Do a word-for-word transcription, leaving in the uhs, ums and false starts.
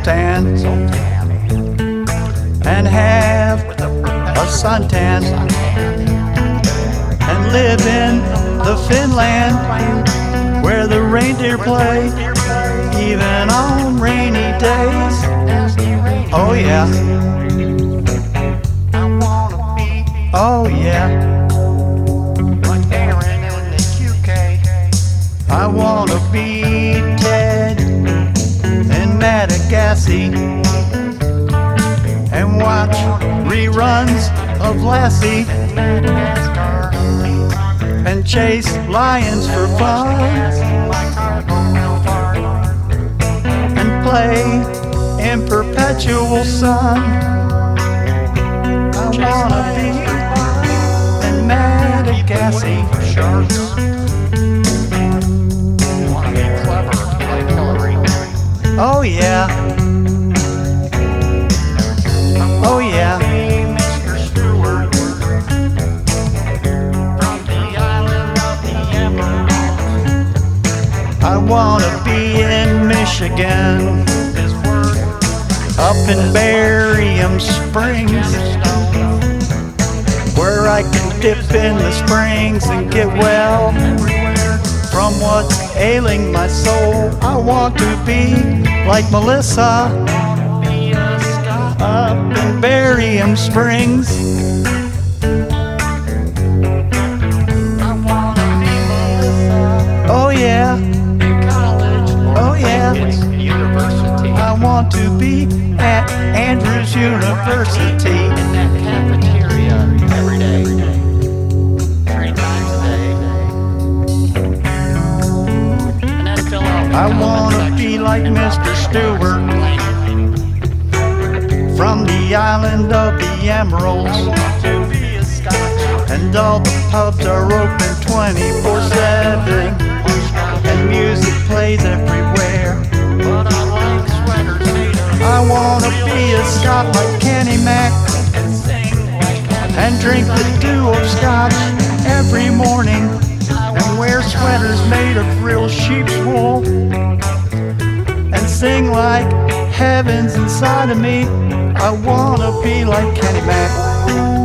tan and have a suntan and live in the Finland where the reindeer play even on rainy days. Oh yeah. Oh yeah. I wanna be Ted in Madagascar and watch reruns of Lassie and chase lions for fun and play in perpetual sun. I wanna be in Madagascar. Oh yeah. Oh yeah. Mister Stewart from the island of the Emerald. I wanna be in Michigan, up in Barium Springs, where I can dip in the springs and get well from what's ailing my soul. I want to be like Melissa up in Barium Springs. Oh yeah. Oh yeah. I want to be at Andrews University. In that cafeteria every day, three times a day. And then fill out. I wanna be like Mister Stewart from the island of the Emeralds, and all the pubs are open twenty-four seven, and music plays everywhere. But I like sweaters made of I wanna be a Scot like Kenny Mac and sing like a and drink the dew of scotch every morning and wear sweaters made of real sheep's wool and sing like heaven's inside of me. I wanna be like Kenny Mac.